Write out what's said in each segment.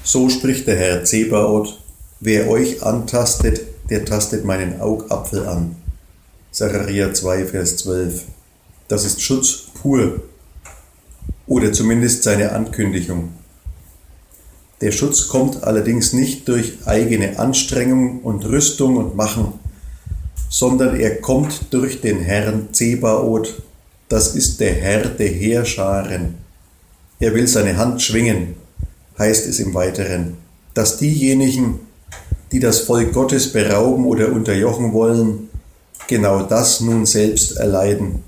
So spricht der Herr Zebaoth: Wer euch antastet, der tastet meinen Augapfel an. Sacharja 2, Vers 12. Das ist Schutz pur, oder zumindest seine Ankündigung. Der Schutz kommt allerdings nicht durch eigene Anstrengung und Rüstung und Machen, sondern er kommt durch den Herrn Zebaoth. Das ist der Herr der Heerscharen. Er will seine Hand schwingen, heißt es im Weiteren, dass diejenigen, die das Volk Gottes berauben oder unterjochen wollen, genau das nun selbst erleiden.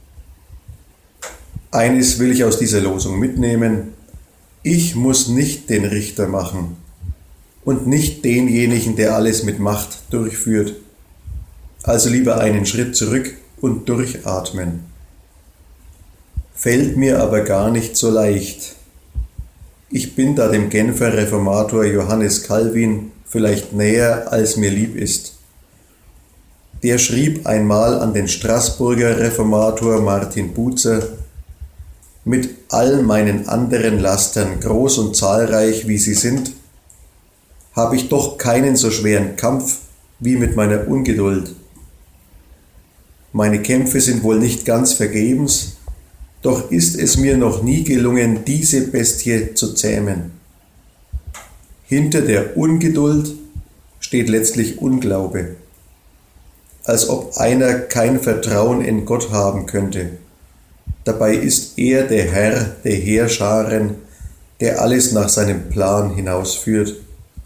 Eines will ich aus dieser Losung mitnehmen: Ich muss nicht den Richter machen und nicht denjenigen, der alles mit Macht durchführt. Also lieber einen Schritt zurück und durchatmen. Fällt mir aber gar nicht so leicht. Ich bin da dem Genfer Reformator Johannes Calvin vielleicht näher, als mir lieb ist. Der schrieb einmal an den Straßburger Reformator Martin Bucer: Mit all meinen anderen Lastern, groß und zahlreich wie sie sind, habe ich doch keinen so schweren Kampf wie mit meiner Ungeduld. Meine Kämpfe sind wohl nicht ganz vergebens, doch ist es mir noch nie gelungen, diese Bestie zu zähmen. Hinter der Ungeduld steht letztlich Unglaube, als ob einer kein Vertrauen in Gott haben könnte. Dabei ist er der Herr der Heerscharen, der alles nach seinem Plan hinausführt.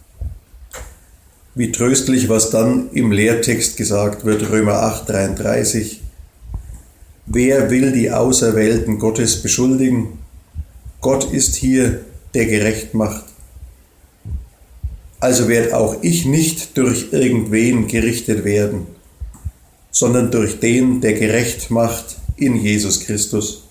Wie tröstlich, was dann im Lehrtext gesagt wird, Römer 8, 33. Wer will die Auserwählten Gottes beschuldigen? Gott ist hier, der gerecht macht. Also werd auch ich nicht durch irgendwen gerichtet werden, sondern durch den, der gerecht macht, in Jesus Christus.